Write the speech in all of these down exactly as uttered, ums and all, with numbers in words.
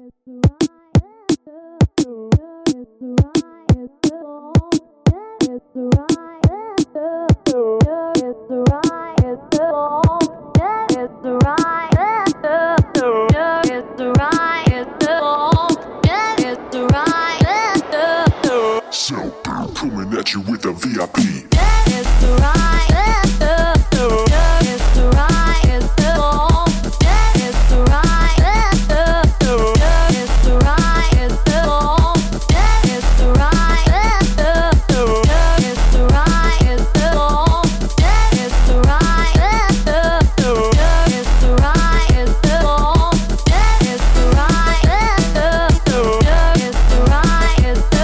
Coming at you with a V I P. It's the right. It's the right. It's the right. It's the right. It's the right. It's the right. It's the right. It's the right. It's the right. It's the right. It's the right. It's the right. It's the right. It's the right. It's the right. It's the right. It's the right. It's the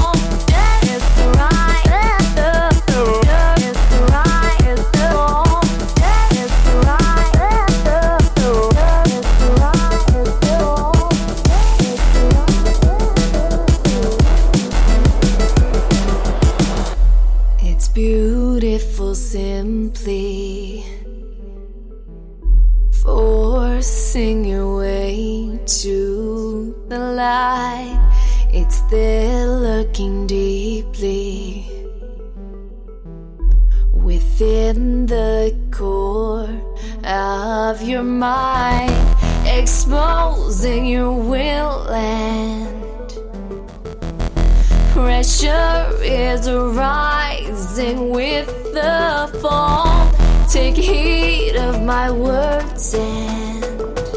It's beautiful simply forcing your way to the light. It's there lurking deeply within the core of your mind, exposing your will and pressure is rising with the fall. Take heed of my words and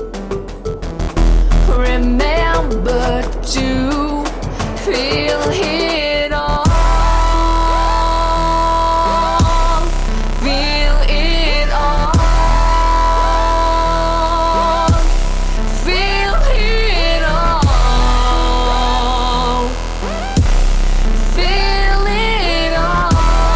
remember to feel it all. Feel it all. Feel it all. Feel it all.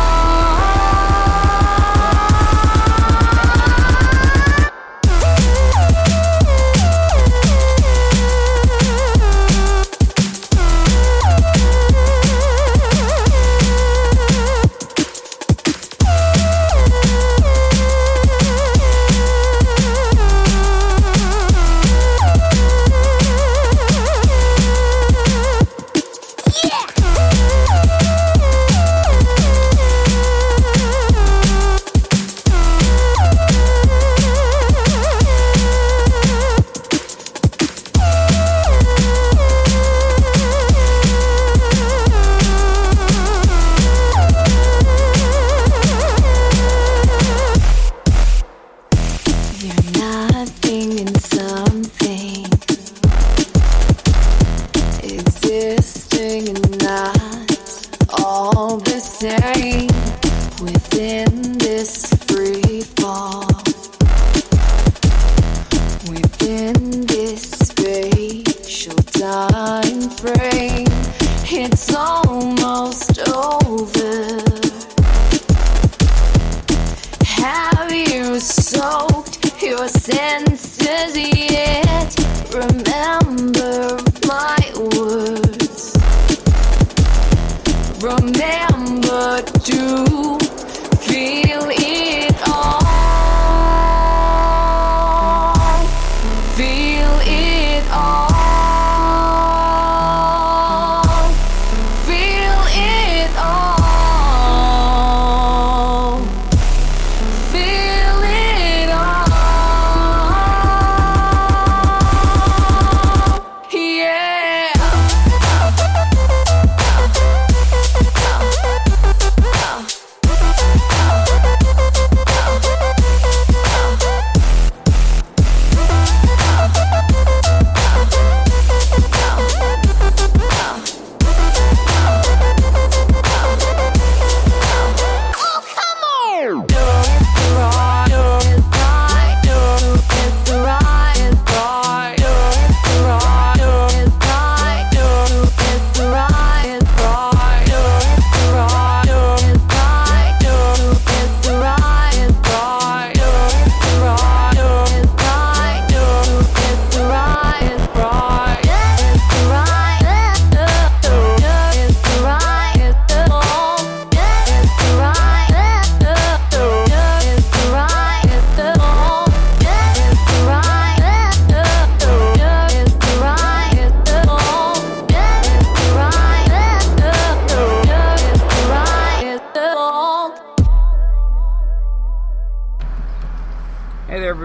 Nothing in something, existing and not all the same within this free fall, within this spatial time frame. It's almost over. Have you soaked your senses yet? Remember my words. Remember to feel it all. Feel it all.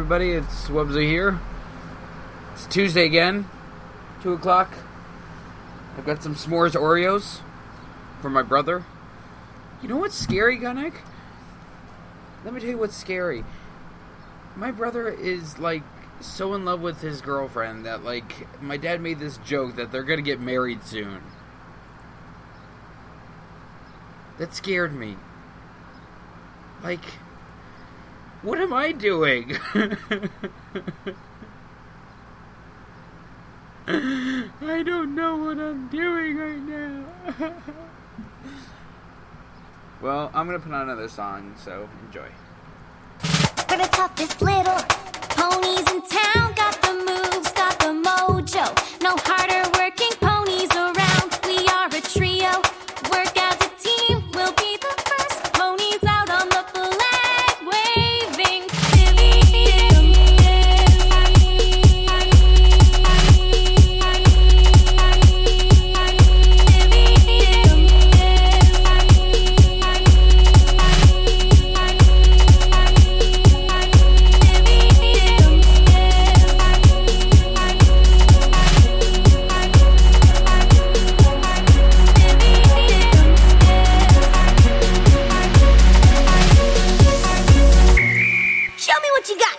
everybody? It's Wubsy here. It's Tuesday again, two o'clock. I've got some s'mores Oreos for my brother. You know what's scary, Gunnick? Let me tell you what's scary. My brother is, like, so in love with his girlfriend that, like, my dad made this joke that they're gonna get married soon. That scared me. Like, what am I doing? I don't know what I'm doing right now. Well, I'm gonna put on another song, so enjoy. We're the toughest little ponies in town. Got the moves, got the mojo. No harder working ponies around. We are a trio. Work as a team. We'll be the first ponies out on the flag waving. Show me what you got.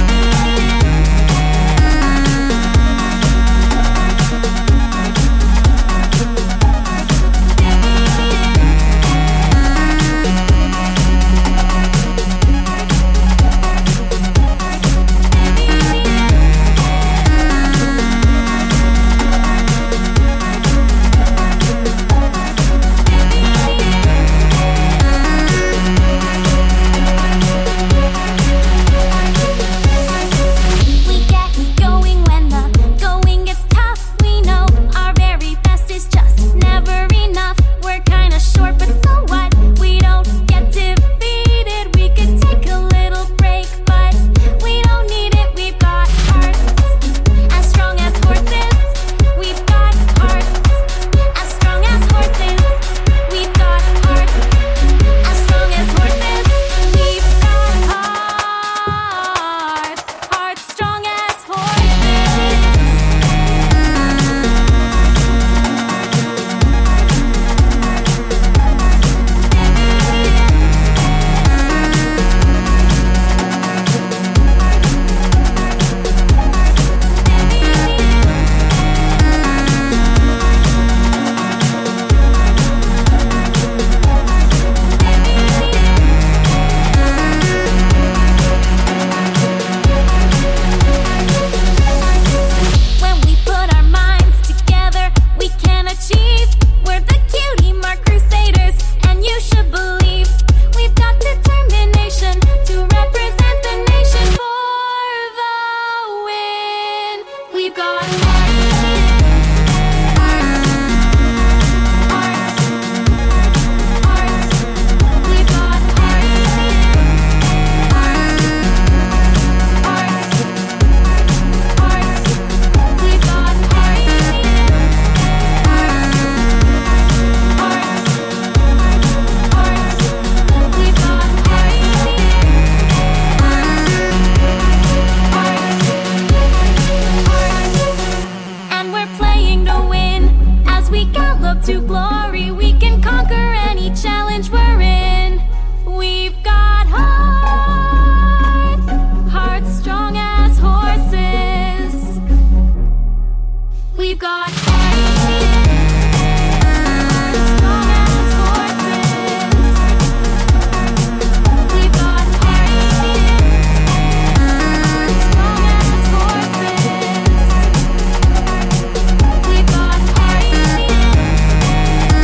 We get going when the going gets tough. We know our very best is just never enough. We're kinda short, but so what? We don't get defeated. We could take a little break, but we don't need it. We've got hearts as strong as horses. We've got hearts as strong as horses. We've got hearts as strong as horses. We've got hearts, hearts strong as horses. When we put our minds together, we can achieve. We're the Cutie Mark Crusaders, and you should believe we've got determination to represent the nation for the win. We've got hearts, hearts, hearts, hearts. We've got hearts, hearts, hearts. Hearts, we've got hearts, hearts, hearts, hearts, we've got hearts, hearts, hearts, and we're playing to win. As we gallop to glory, we can conquer any challenge we're in. We've got hearts, hearts strong as horses. We've got hearts, hearts strong as horses. We've got hearts, hearts strong as horses. We've got hearts, hearts,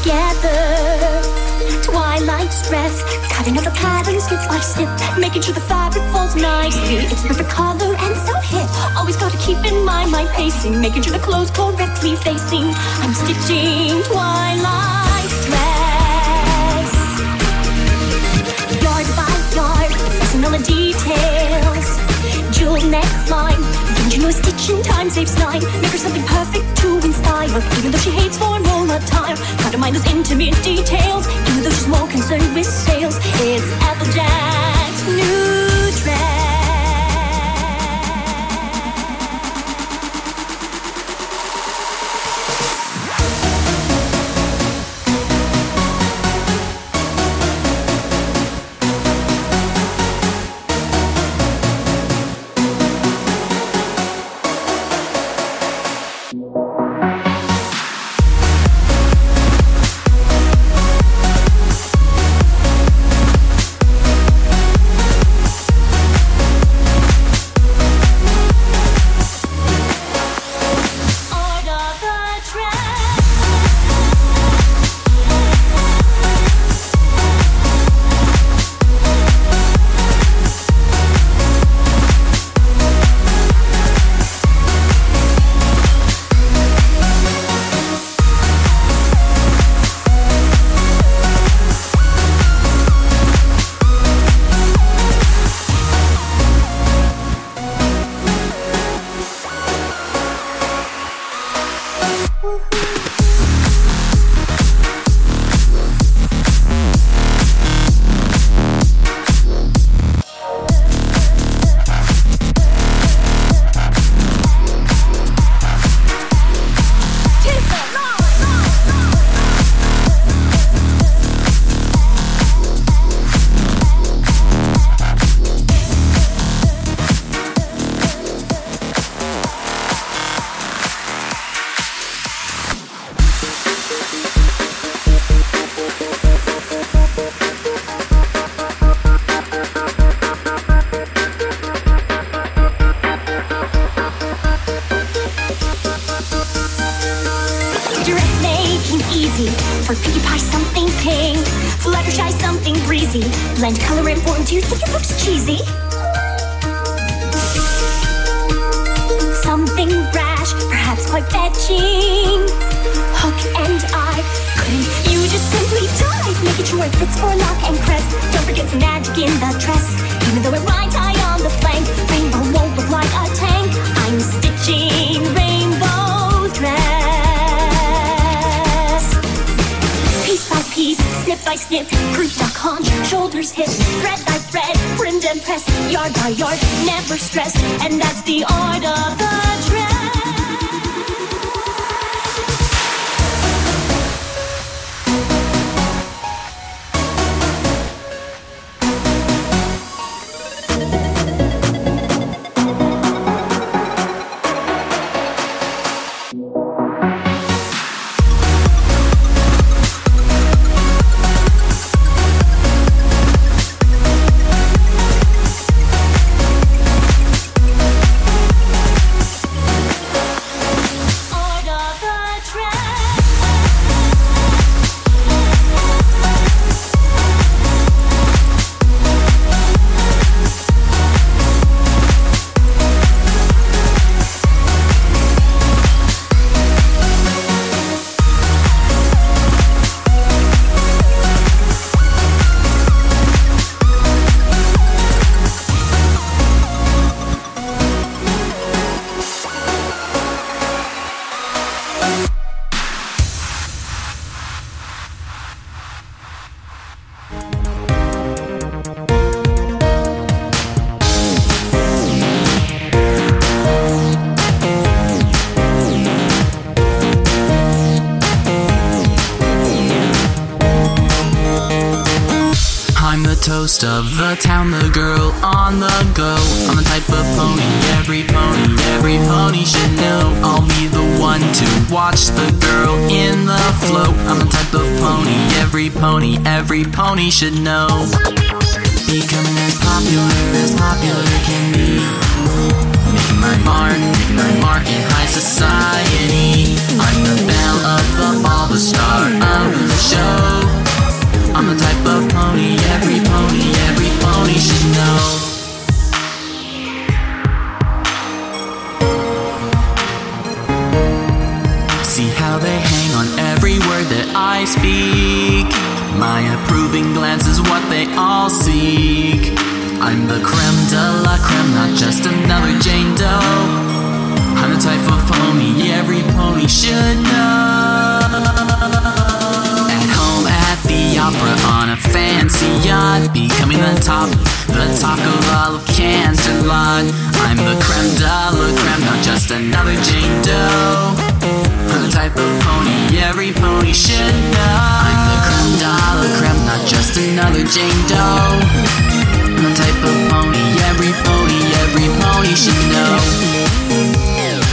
together. Twilight stress, cutting out the pattern step by step, making sure the fabric falls nicely. It's perfect color and so hip. Always gotta keep in mind my pacing, making sure the clothes correctly facing. I'm stitching twilight stress, yard by yard, pressing all the details. Jewel neckline, don't you know a stitch in time saves nine? Make her something perfect to inspire, even though she hates formal attire. Gotta mind those intimate details, even though she's more concerned with sales. It's Applejack's new dress. For Pinkie Pie, something pink. Fluttershy, something breezy. Blend color and form. Do you think it looks cheesy? Something brash, perhaps quite fetching. Hook and eye. Couldn't you just simply dive? Making sure it fits for lock and crest. Don't forget some magic in the dress. Even though it rides high on the flank, rainbow won't look like a tank. I'm stitching rainbow dress. Piece by piece, snip by snip, group duck haunch, shoulders hip, thread by thread, brimmed and pressed, yard by yard, never stressed, and that's the art of the dress. Toast of the town, the girl on the go. I'm the type of pony, every pony, every pony should know. I'll be the one to watch the girl in the flow. I'm the type of pony, every pony, every pony should know. Becoming as popular as popular can be. Making my mark, making my mark in high society. I'm the belle of the ball, the star of the See how they hang on every word that I speak. My approving glance is what they all seek. I'm the creme de la creme, not just another Jane Doe. I'm the type of pony every pony should know. At home at the opera on a fancy yacht, becoming the top, the talk of all of Canterlot. I'm the creme de la creme, not just another Jane Doe. I'm the type of pony every pony should know. I'm the creme de la creme, not just another Jane Doe. I'm the type of pony every pony, every pony should know.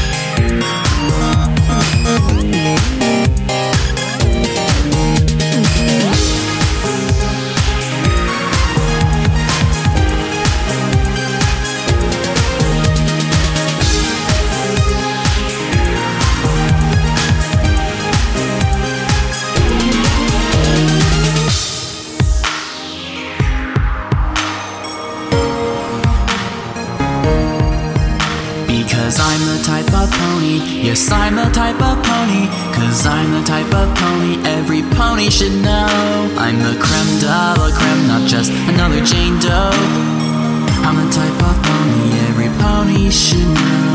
Cause I'm the type of pony, yes I'm the type of pony. Cause I'm the type of pony every pony should know. I'm the creme de la creme, not just another Jane Doe. I'm the type of pony every pony should know.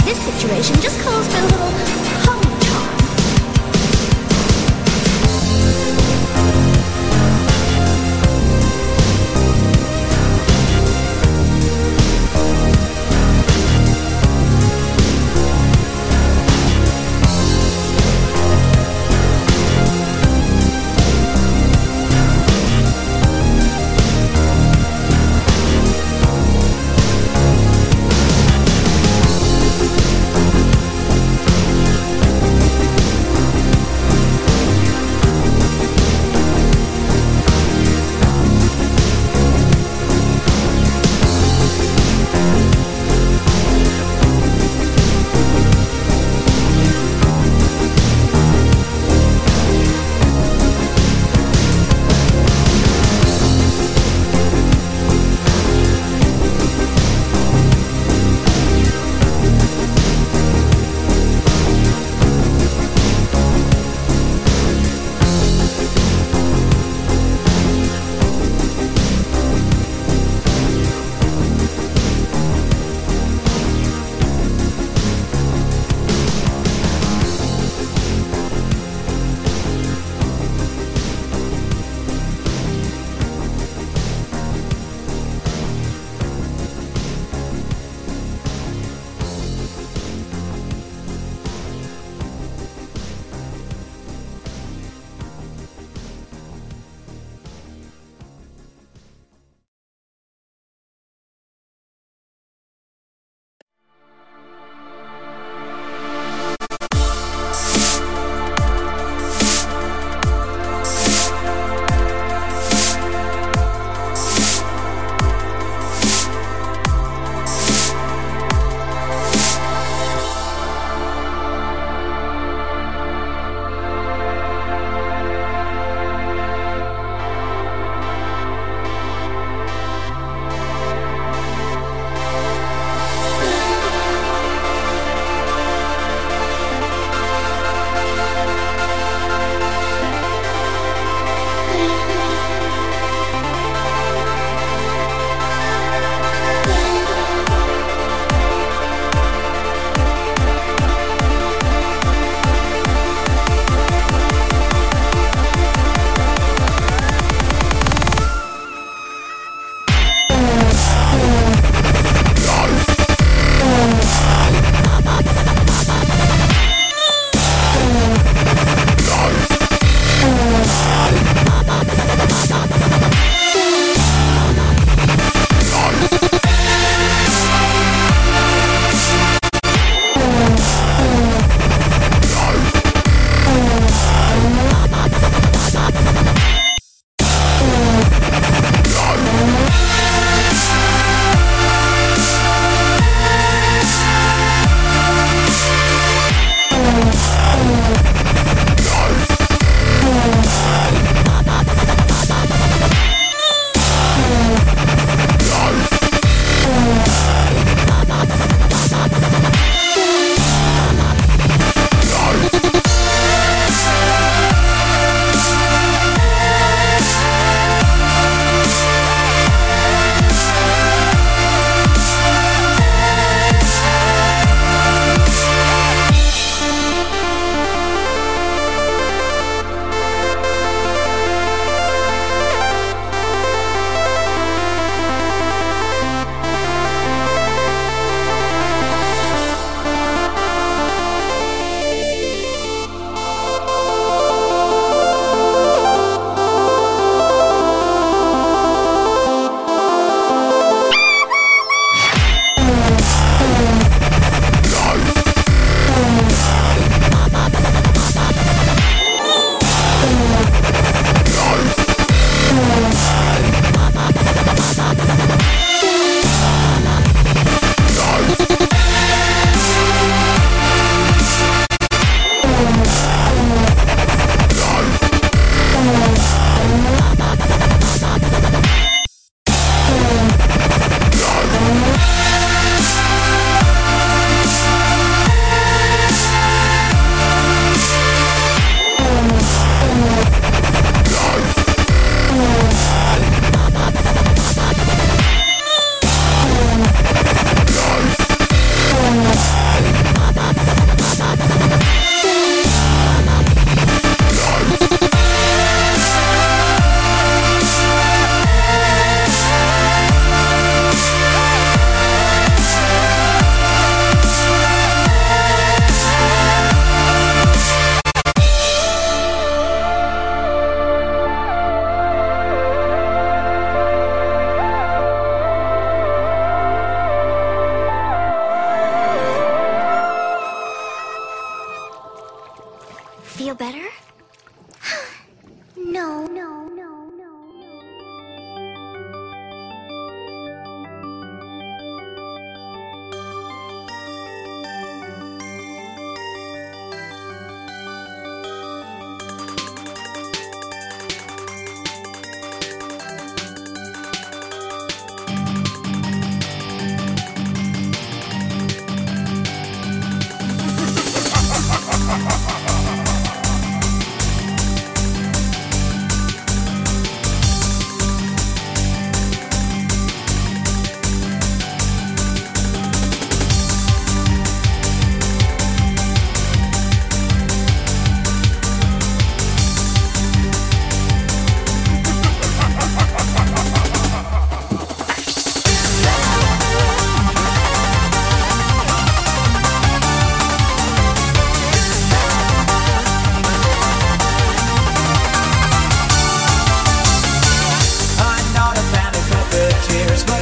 this situation just calls for a little home charm.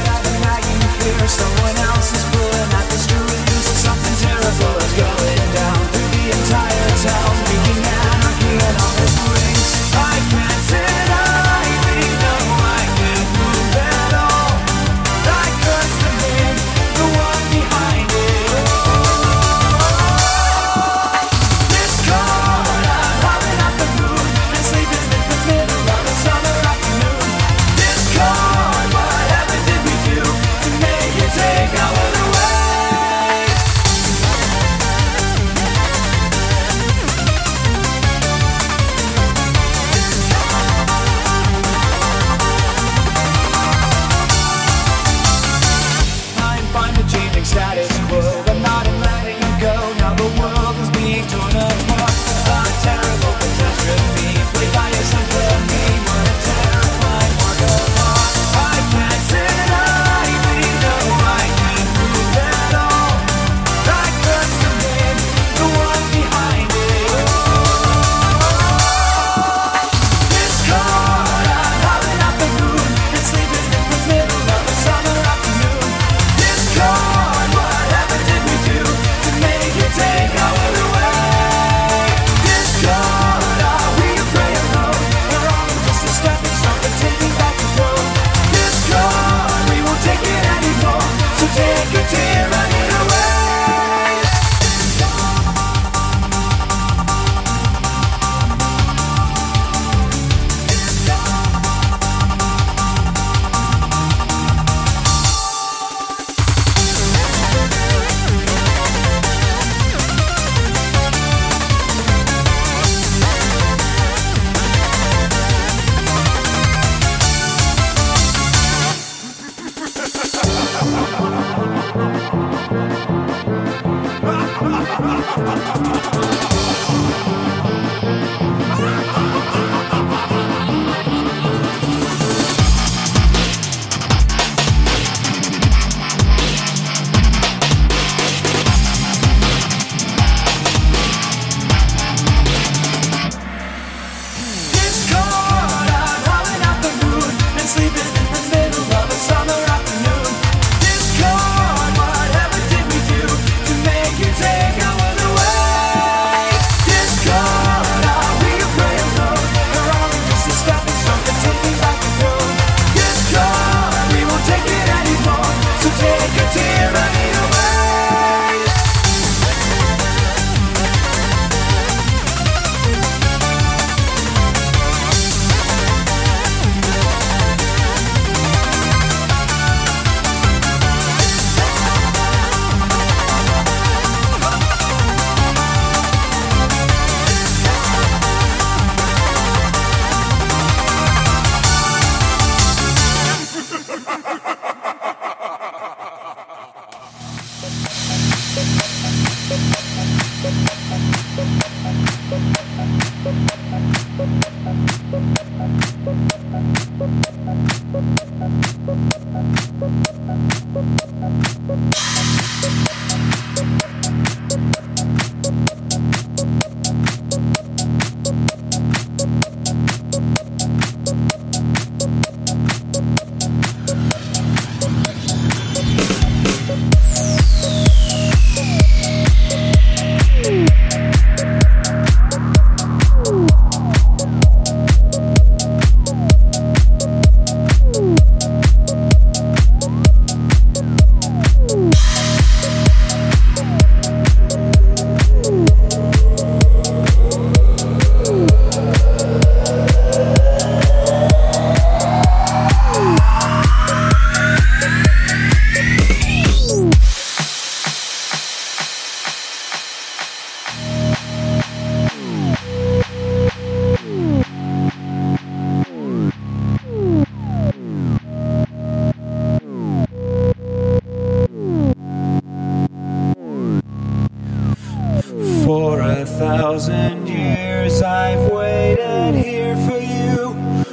thousand years I've waited here for you,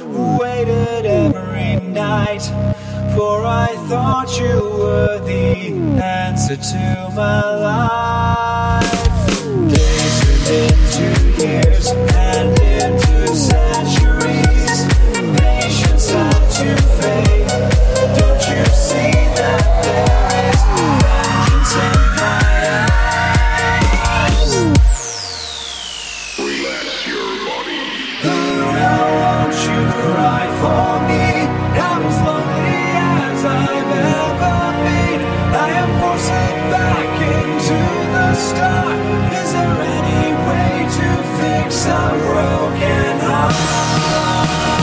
waited every night, for I thought you were the answer to my life. Days turned into years and into centuries, patience had to fade, don't you see? ever been. I am forcing back into the start. Is there any way to fix a broken heart?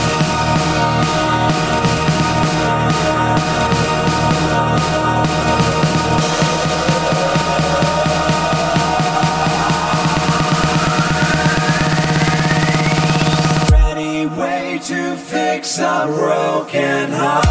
Any way to fix a broken heart?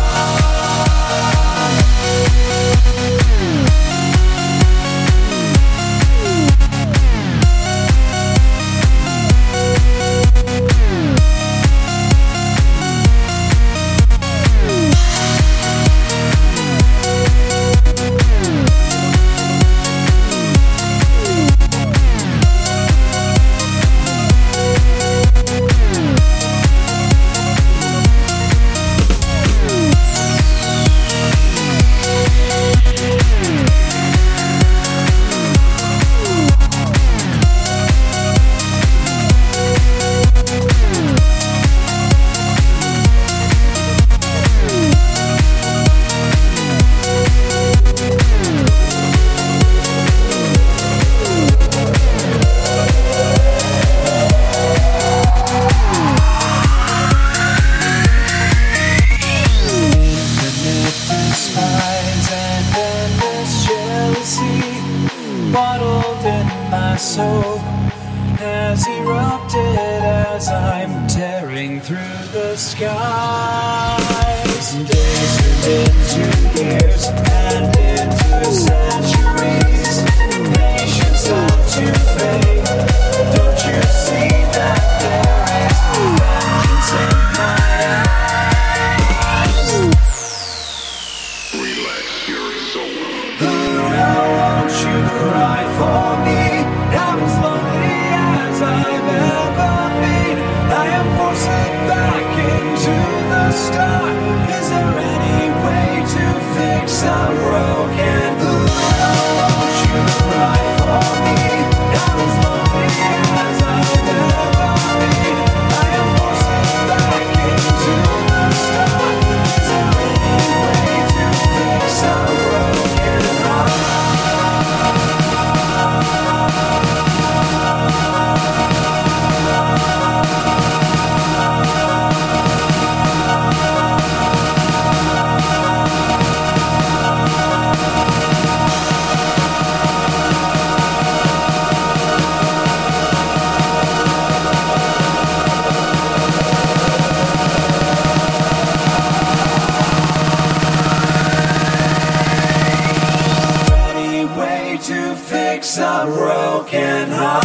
Bottled in my soul has erupted as I'm tearing through the skies. Days turned into years and into centuries. Nations start to fade. Don't you see that there is vengeance in my eyes? Relax your soul. Now won't you cry for me? I'm as lonely as I've ever been. I am forcing back into the start. Is there any way to fix a broken heart? Won't you cry for me? I'm as lonely as I've ever been. I am forcing back into the start. Is there any way to fix a broken heart? Any way to fix a broken heart?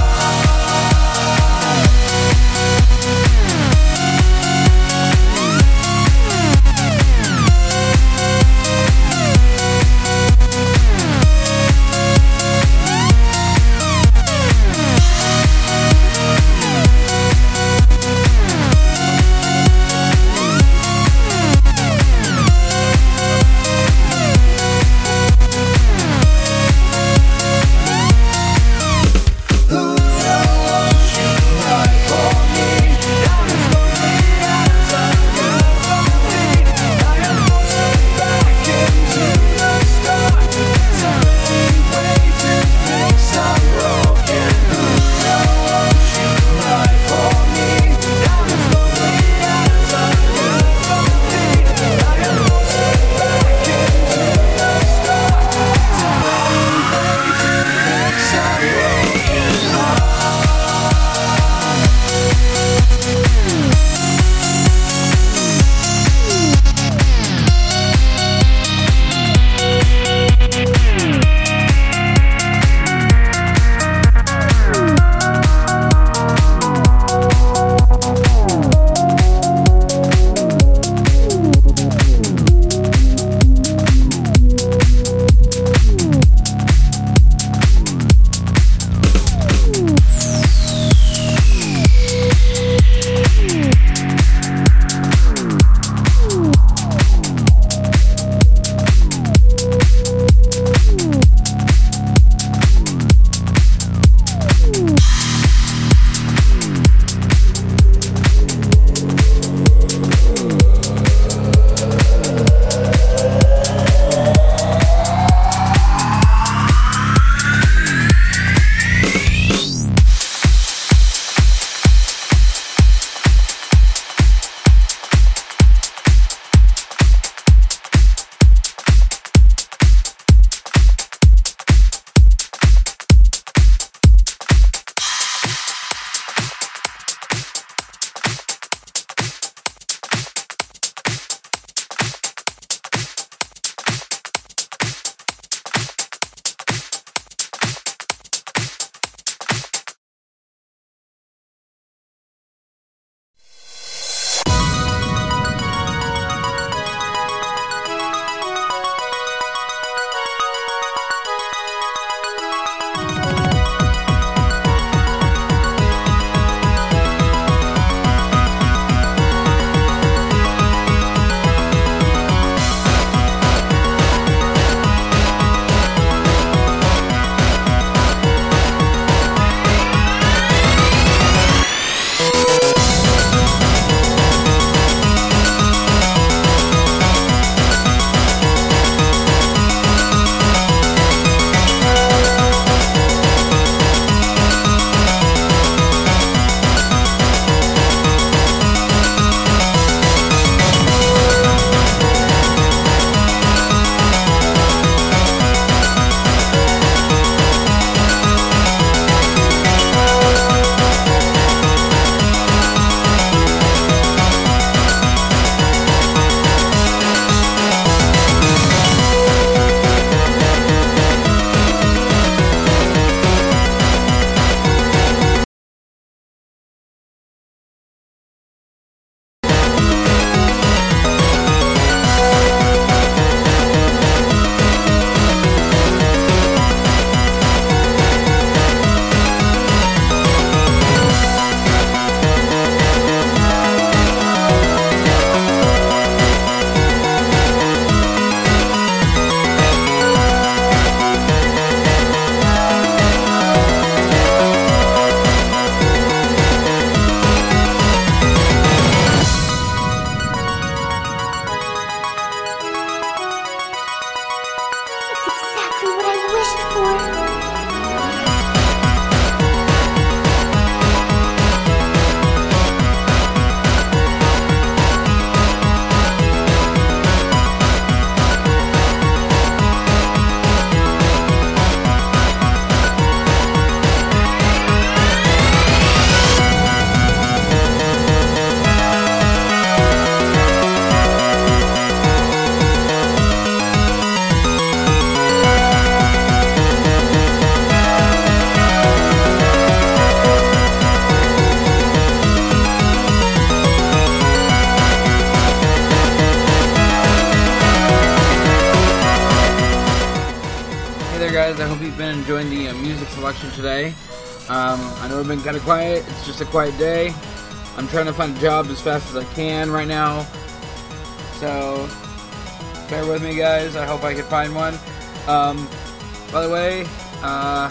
guys. I hope you've been enjoying the uh, music selection today. Um, I know I've been kind of quiet. It's just a quiet day. I'm trying to find a job as fast as I can right now. So, bear with me, guys. I hope I can find one. Um, by the way, uh,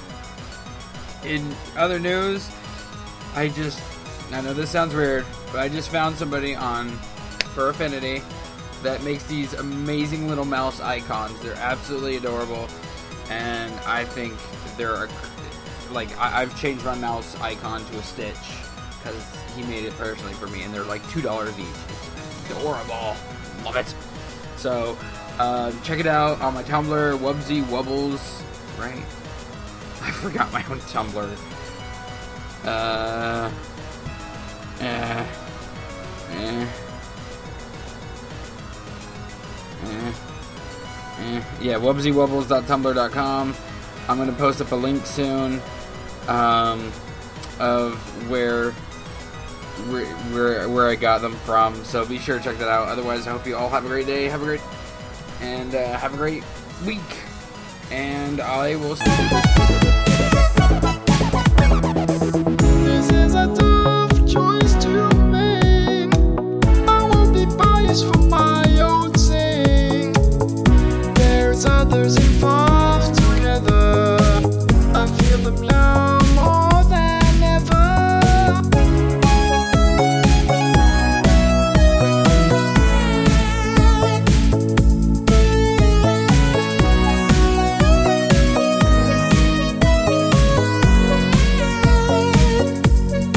in other news, I just, I know this sounds weird, but I just found somebody on Fur Affinity that makes these amazing little mouse icons. They're absolutely adorable, and I think they're, like, I, I've changed my mouse icon to a Stitch, because he made it personally for me, and they're like two dollars each. It's adorable. Love it. So, uh, check it out on my Tumblr, Wubsy Wubbles, right? I forgot my own Tumblr. Uh, eh, eh, eh, eh. Yeah, wubsy wubbles dot tumblr dot com. I'm going to post up a link soon, um, of where... Where, where I got them from, so be sure to check that out. Otherwise, I hope you all have a great day, have a great, and uh, have a great week, and I will see you. This is a